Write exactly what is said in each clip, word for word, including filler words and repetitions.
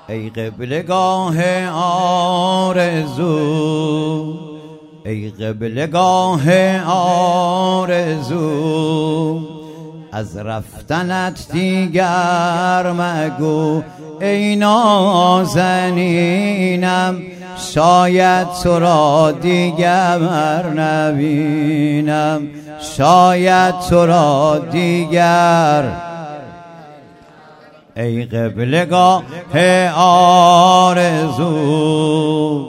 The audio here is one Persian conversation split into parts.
ای قبلگاه آرزو، ای قبلگاه آرزو، از رفتنت دیگر مگو ای نازنینم، شاید تو را دیگر نبینم، شاید تو را دیگر. ای قبلگاه آرزو،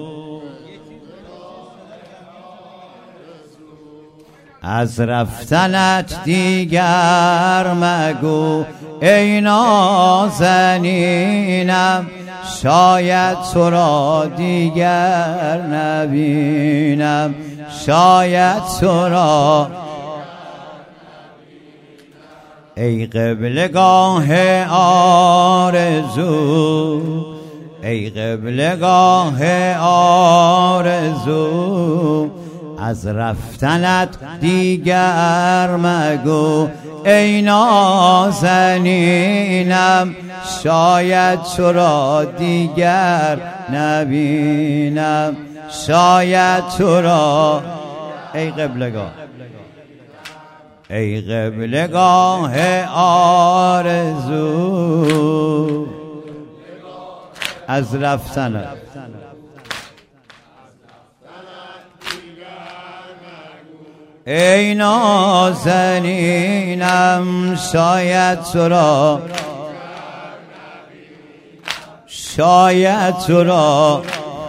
از رفتنت دیگر مگو ای نازنینم، شاید تو را دیگر نبینم، شاید تو را. ای قبلگاه آرزو، ای قبلگاه آرزو، از رفتنت دیگر مگو ای نازنینم، شاید تو را دیگر نبینم، شاید تو را. ای قبلگاه، ای قبلگاه آرزو، از رفتنت ای نازنینم، شاید تو را، شاید تو را.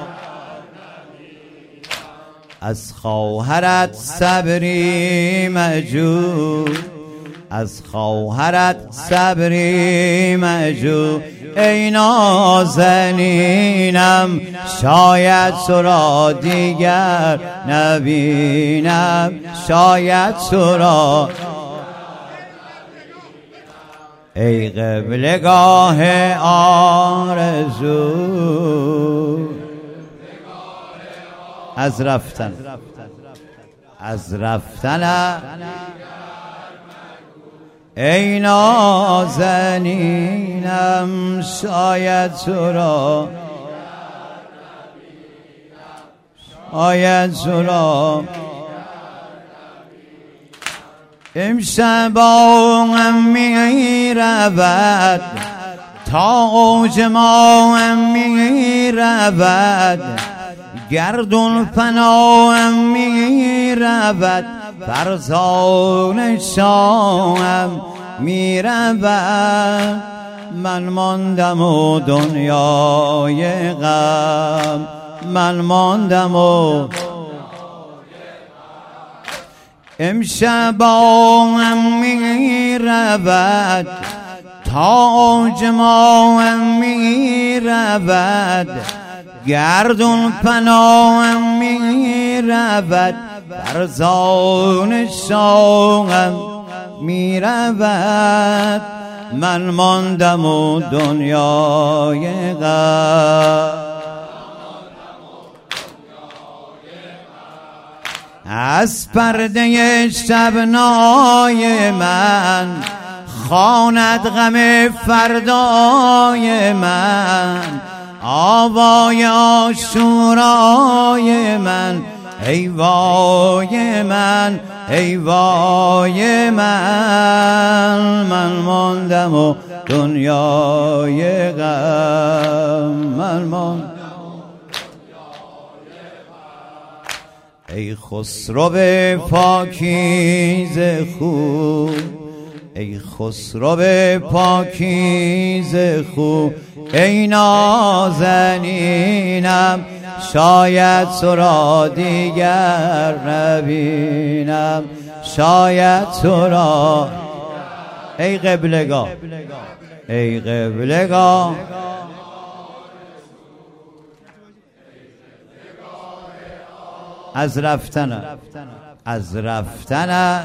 از خواهرت صبری مجو، از خواهرت صبری مجو ای نازنینم، شاید تو را دیگر نبینم، شاید تو را. ای قبلگاه آرزو، از رفتن، از رفتن ای نازنینم، شاید تو را، شاید تو را. امشب آهم می رود، تا اوج ماهم می رود، گردون پناهم می رود، فرزان شاهم می رود. من ماندم و دنیای غم، من ماندم و امشب آهم می رود، تا اوج ماهم می رود، گردون پناهم می رود، فرزان شاهم می رود. من ماندم و دنیای غم، از پرده شبنای من خواند غم فردای من، آوای عاشورای من، ای وای من، ای وای من. من ماندم و دنیای غم، من ماندم. ای خسرو پاکیزه خو، ای خسرو پاکیزه خو ای نازنینم، شاید تو را دیگر نبینم، شاید تو را. ای قبلگاه، ای قبلگاه از رفتن، از رفتن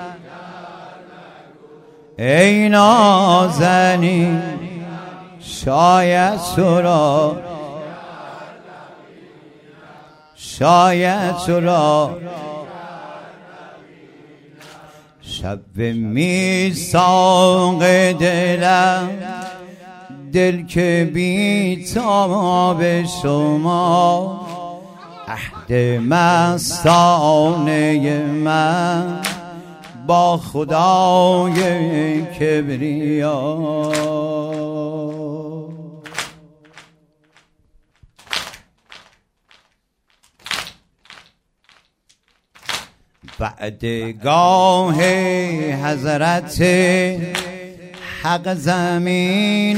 ای نازنین، شاید تو را، شاید تو را. شب میثاق دلم دل که بی تاب شما عهد مستانه من با خدای کبریا. بعدگاه حضرت حق زمین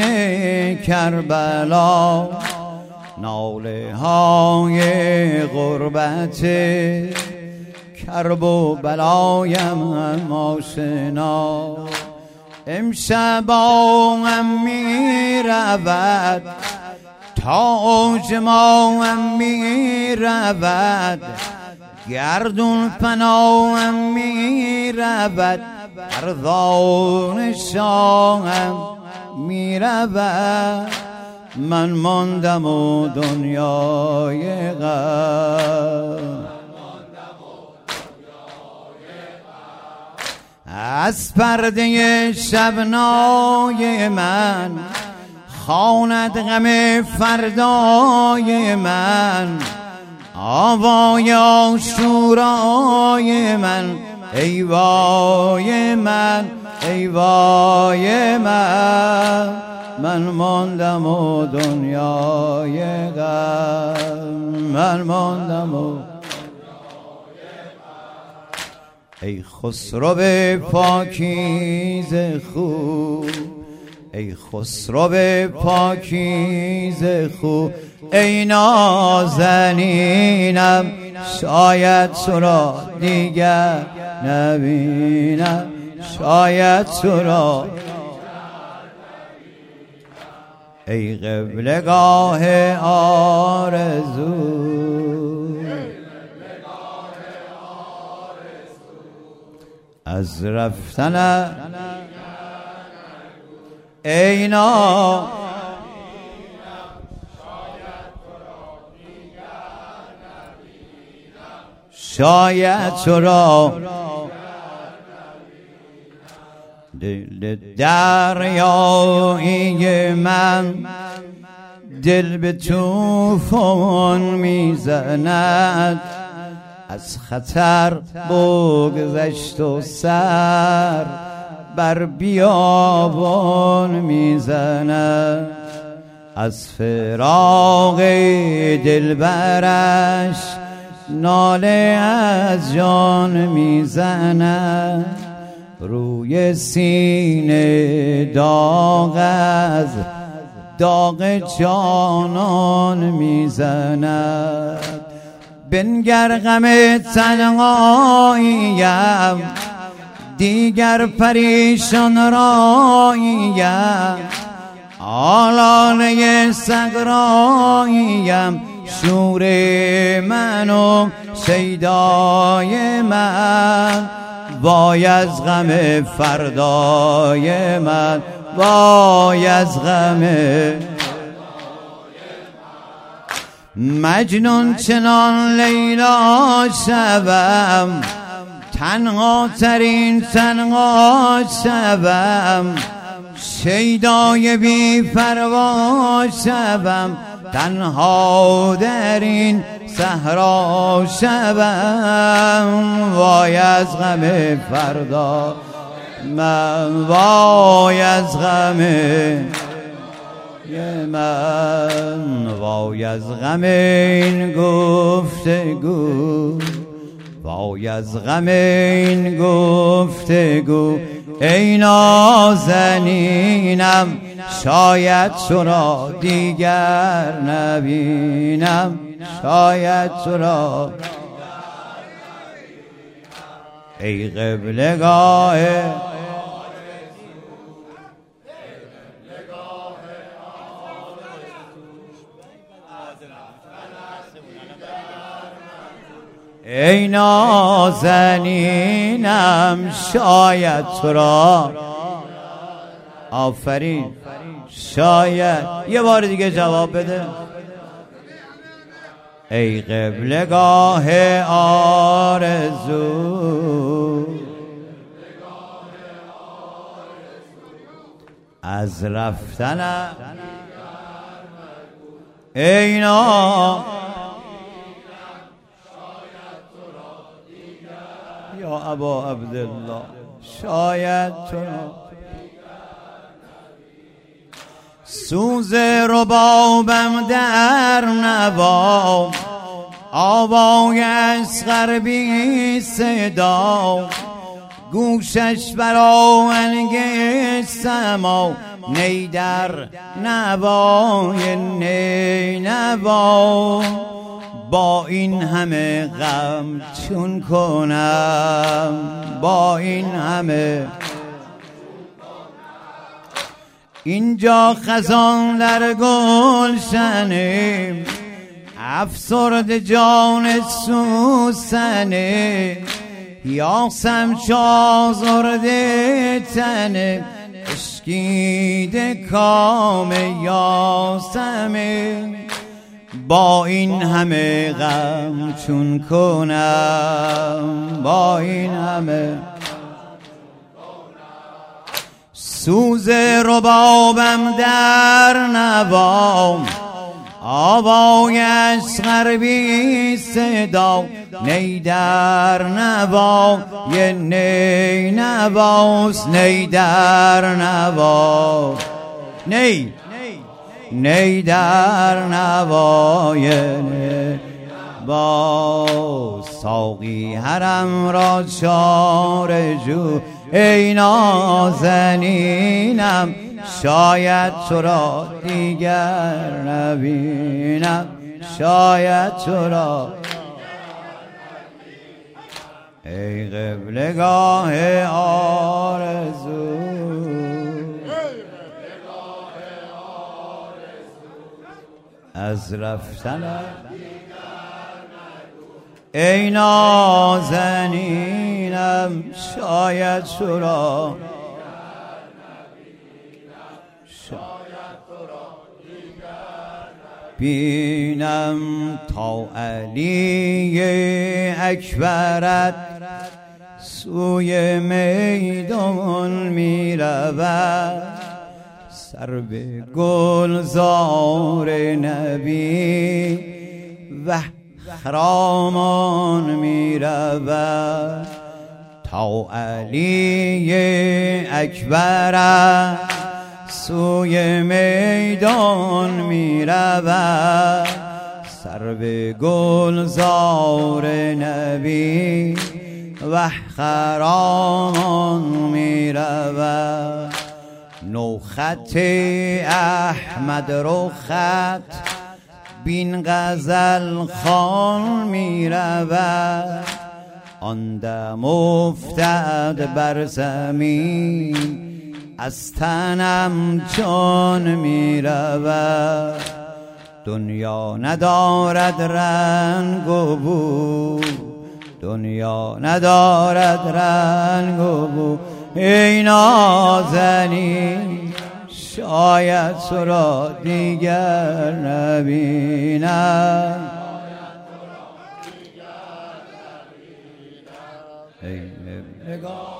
کربلا ناله های غربت کرب و بلایم آشنا. امشب آهم می رود تاج ماهم می رود گردون پناهم می رود اردان شاهم می رود. من ماندم و دنیای غم از پرده شبنای من خواند غم فردای من. آوای آشورای من ای وای من ای وای من. من ماندم و دنیای غم من ماندم و ای خسرو پاکیزه خو ای خسرو پاکیزه خو ای نازنینم شاید تو را دیگر نبینم شاید تو را ای قبلگاه آرزو از رفتن ای نا شاید تو را دل دریایی من دل به طوفان میزند از خطر بگذشت و سر بر بیابان میزند از فراق دلبرش ناله از جان میزند روی سینه داغ از داغ جانان میزند. بنگر غم تنهاییم دیگر پریشان راییم آلانه صغراییم شور من و شیدای من. وای از غم فردای من وای از غم مجنون چنان لیلا شوم تنها ترین تنها شوم شیدای بی پروا شوم تنها در این صحرا شوم. وای از غم فردا من وای از غم من وای از غم این گفتگو وای از غم این گفتگو ای نازنینم شاید تو را دیگر نبینم شاید تو را ای قبلگاه ای نازنینم شاید تو را آفرین شاید یه بار دیگه جواب بده ای قبلگاه آرزو از رفتن ای نا یا ابا عبدالله شاید تو سوز ربابم در نوا آوای اصغر بی صدا گوشش بر آهنگ سما نی در نوای نی نوا با این همه غم چون کنم با این همه اینجا خزان در گلشنه افسرد جان سوسنه یاسم شازرده تنه اشکیده کام یاسمه با این همه غم چون کنم با این همه سوز ربابم در نوا آوای اصغر بی صدا نی در نوا یه نی نواست نی در نوا نی نی در نوای نی با ساقی حرم را چاره جو ای نازنینم شاید تو را دیگر نبینم شاید تو را ای قبلگاه آرزو از رفتن ای نازنینم شاید تو را بینم تا علی اکبرت سوی میدان می رود سر به گلزار نبی و خرامان می رود تا علی اکبرت سوی میدان می رود سر به گلزار نبی و خرامان می رود نوخط احمد رخت بین غزل خوان می رود آن دم افتد بر زمین از تنم جان می رود دنیا ندارد رنگ و بو دنیا ندارد رنگ و بو ای نازنین شاید تو را دیگر نبینم ای نگاه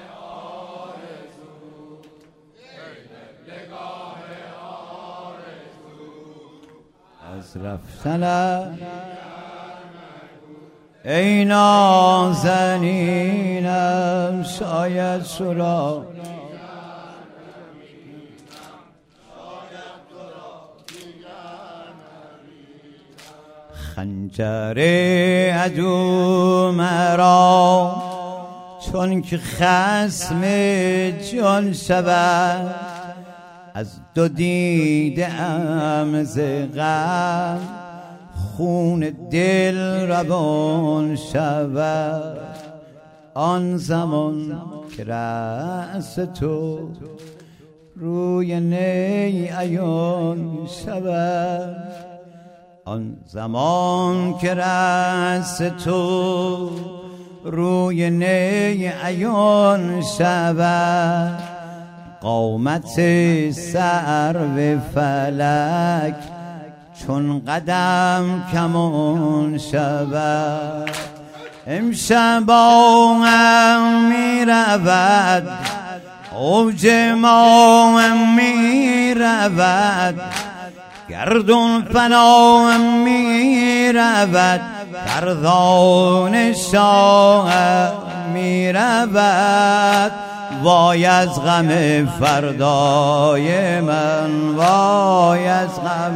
از رفتنم ای نازنینم شاید تو را خنجر عدو مرا چون که خصم جان شود از دو دیده ام ز غم خون دل روان شود آن زمان که رأس تو روی نی عیان شود آن زمان که رأس تو روی نی عیان شود قامت سرو فلک چون قدم کمان شود امشب آهم می رود اوج ماهم می رود گردون فنا می رود گردان شاه می رود وای از غم فردای من وای از غم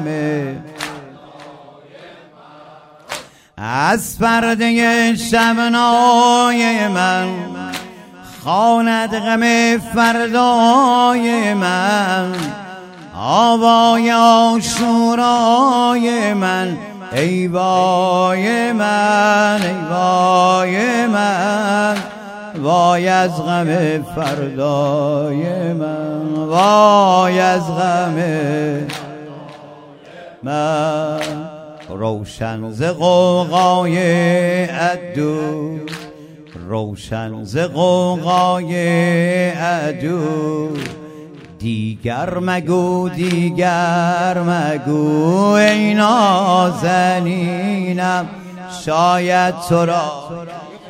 از پرده شبنای من خواند غم فردای من آوای عاشورای من ای وای من ای وای من وای از غم فردای من وای از غم من روشن ز غوغای عدو روشن ز غوغای عدو دیگر مگو دیگر مگو ای نازنینم شاید تو را